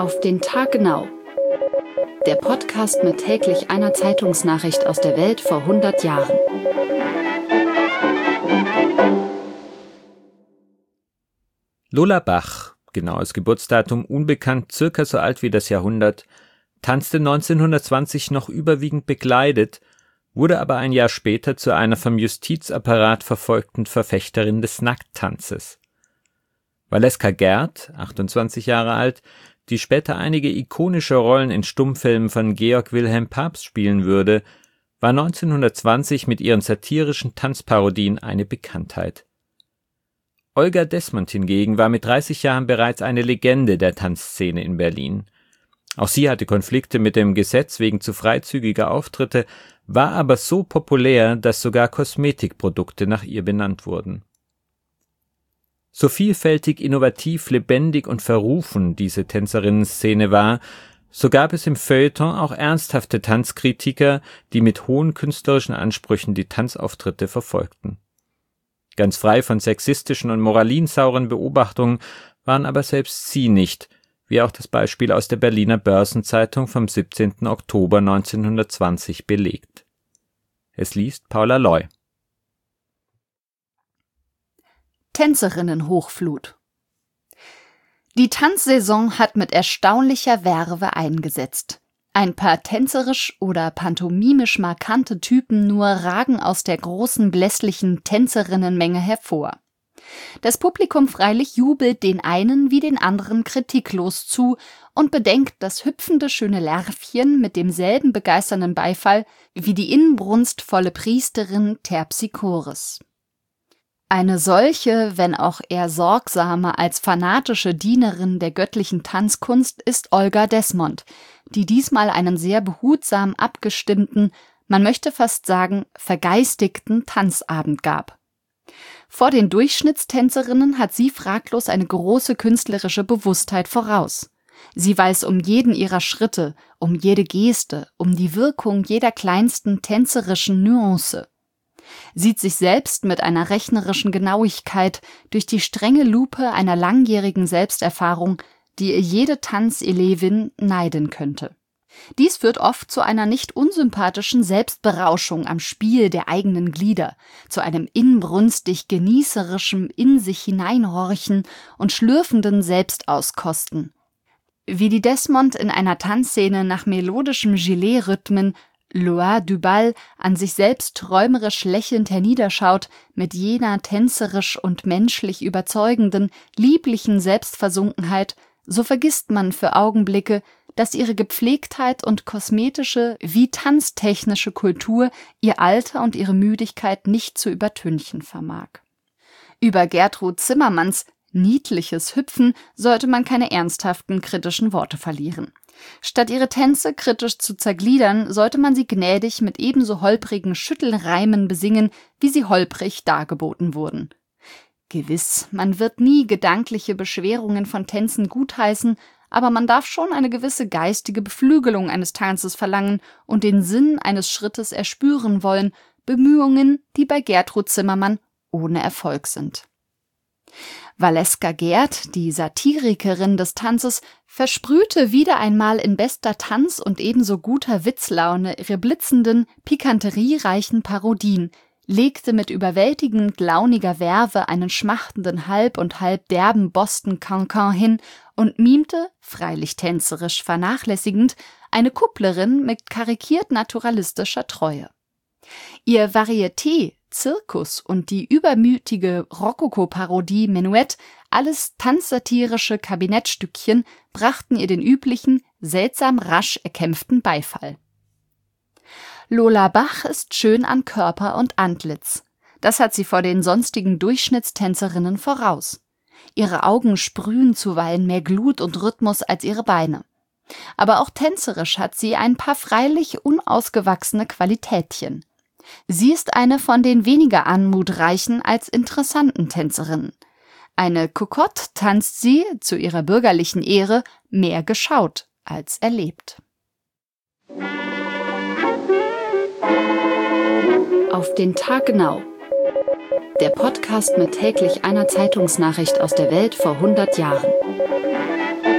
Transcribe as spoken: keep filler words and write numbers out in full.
Auf den Tag genau. Der Podcast mit täglich einer Zeitungsnachricht aus der Welt vor hundert Jahren. Lola Bach, genaues Geburtsdatum unbekannt, circa so alt wie das Jahrhundert, tanzte neunzehnhundertzwanzig noch überwiegend bekleidet, wurde aber ein Jahr später zu einer vom Justizapparat verfolgten Verfechterin des Nackttanzes. Valeska Gerd, achtundzwanzig Jahre alt, die später einige ikonische Rollen in Stummfilmen von Georg Wilhelm Pabst spielen würde, war neunzehnhundertzwanzig mit ihren satirischen Tanzparodien eine Bekanntheit. Olga Desmond hingegen war mit dreißig Jahren bereits eine Legende der Tanzszene in Berlin. Auch sie hatte Konflikte mit dem Gesetz wegen zu freizügiger Auftritte, war aber so populär, dass sogar Kosmetikprodukte nach ihr benannt wurden. So vielfältig, innovativ, lebendig und verrufen diese Tänzerinnen-Szene war, so gab es im Feuilleton auch ernsthafte Tanzkritiker, die mit hohen künstlerischen Ansprüchen die Tanzauftritte verfolgten. Ganz frei von sexistischen und moralinsauren Beobachtungen waren aber selbst sie nicht, wie auch das Beispiel aus der Berliner Börsenzeitung vom siebzehnten Oktober neunzehnhundertzwanzig belegt. Es liest Paula Loy. Tänzerinnenhochflut. Die Tanzsaison hat mit erstaunlicher Verve eingesetzt. Ein paar tänzerisch oder pantomimisch markante Typen nur ragen aus der großen blässlichen Tänzerinnenmenge hervor. Das Publikum freilich jubelt den einen wie den anderen kritiklos zu und bedenkt das hüpfende schöne Lärvchen mit demselben begeisternden Beifall wie die inbrunstvolle Priesterin Terpsichores. Eine solche, wenn auch eher sorgsame als fanatische Dienerin der göttlichen Tanzkunst ist Olga Desmond, die diesmal einen sehr behutsam abgestimmten, man möchte fast sagen vergeistigten Tanzabend gab. Vor den Durchschnittstänzerinnen hat sie fraglos eine große künstlerische Bewusstheit voraus. Sie weiß um jeden ihrer Schritte, um jede Geste, um die Wirkung jeder kleinsten tänzerischen Nuance. Sieht sich selbst mit einer rechnerischen Genauigkeit durch die strenge Lupe einer langjährigen Selbsterfahrung, die ihr jede Tanzelevin neiden könnte. Dies führt oft zu einer nicht unsympathischen Selbstberauschung am Spiel der eigenen Glieder, zu einem inbrünstig genießerischen in sich hineinhorchen und schlürfenden Selbstauskosten. Wie die Desmond in einer Tanzszene nach melodischem Gilet-Rhythmen Loire du Bal an sich selbst träumerisch lächelnd herniederschaut, mit jener tänzerisch und menschlich überzeugenden, lieblichen Selbstversunkenheit, so vergisst man für Augenblicke, dass ihre Gepflegtheit und kosmetische wie tanztechnische Kultur ihr Alter und ihre Müdigkeit nicht zu übertünchen vermag. Über Gertrud Zimmermanns niedliches Hüpfen sollte man keine ernsthaften kritischen Worte verlieren. Statt ihre Tänze kritisch zu zergliedern, sollte man sie gnädig mit ebenso holprigen Schüttelreimen besingen, wie sie holprig dargeboten wurden. Gewiss, man wird nie gedankliche Beschwerungen von Tänzen gutheißen, aber man darf schon eine gewisse geistige Beflügelung eines Tanzes verlangen und den Sinn eines Schrittes erspüren wollen, Bemühungen, die bei Gertrud Zimmermann ohne Erfolg sind. Valeska Gerd, die Satirikerin des Tanzes, versprühte wieder einmal in bester Tanz- und ebenso guter Witzlaune ihre blitzenden, pikanteriereichen Parodien, legte mit überwältigend launiger Verve einen schmachtenden halb und halb derben Boston-Cancan hin und mimte, freilich tänzerisch vernachlässigend, eine Kupplerin mit karikiert naturalistischer Treue. Ihr Varieté, Zirkus und die übermütige Rokoko-Parodie Menuett, alles tanzsatirische Kabinettstückchen, brachten ihr den üblichen, seltsam rasch erkämpften Beifall. Lola Bach ist schön an Körper und Antlitz. Das hat sie vor den sonstigen Durchschnittstänzerinnen voraus. Ihre Augen sprühen zuweilen mehr Glut und Rhythmus als ihre Beine. Aber auch tänzerisch hat sie ein paar freilich unausgewachsene Qualitätchen. Sie ist eine von den weniger anmutreichen als interessanten Tänzerinnen. Eine Cocotte tanzt sie, zu ihrer bürgerlichen Ehre, mehr geschaut als erlebt. Auf den Tag genau. Der Podcast mit täglich einer Zeitungsnachricht aus der Welt vor hundert Jahren.